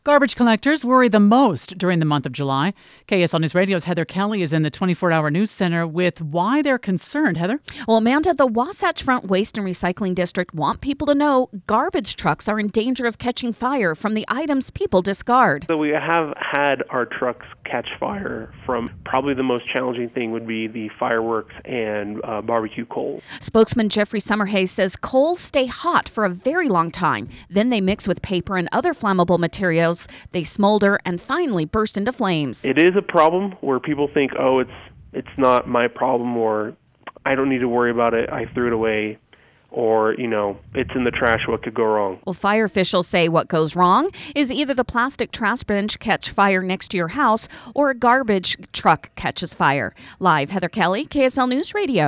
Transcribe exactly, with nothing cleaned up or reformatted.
Garbage collectors worry the most during the month of July. K S L News Radio's Heather Kelly is in the twenty-four hour news center with why they're concerned. Heather? Well, Amanda, the Wasatch Front Waste and Recycling District want people to know garbage trucks are in danger of catching fire from the items people discard. So we have had our trucks catch fire from probably the most challenging thing would be the fireworks and uh, barbecue coals. Spokesman Jeffrey Summerhays says coals stay hot for a very long time. Then they mix with paper and other flammable materials. They smolder and finally burst into flames. It is a problem where people think, oh, it's it's not my problem, or I don't need to worry about it, I threw it away, or, you know, it's in the trash, what could go wrong? Well, fire officials say what goes wrong is either the plastic trash bench catch fire next to your house or a garbage truck catches fire. Live, Heather Kelly, K S L News Radio.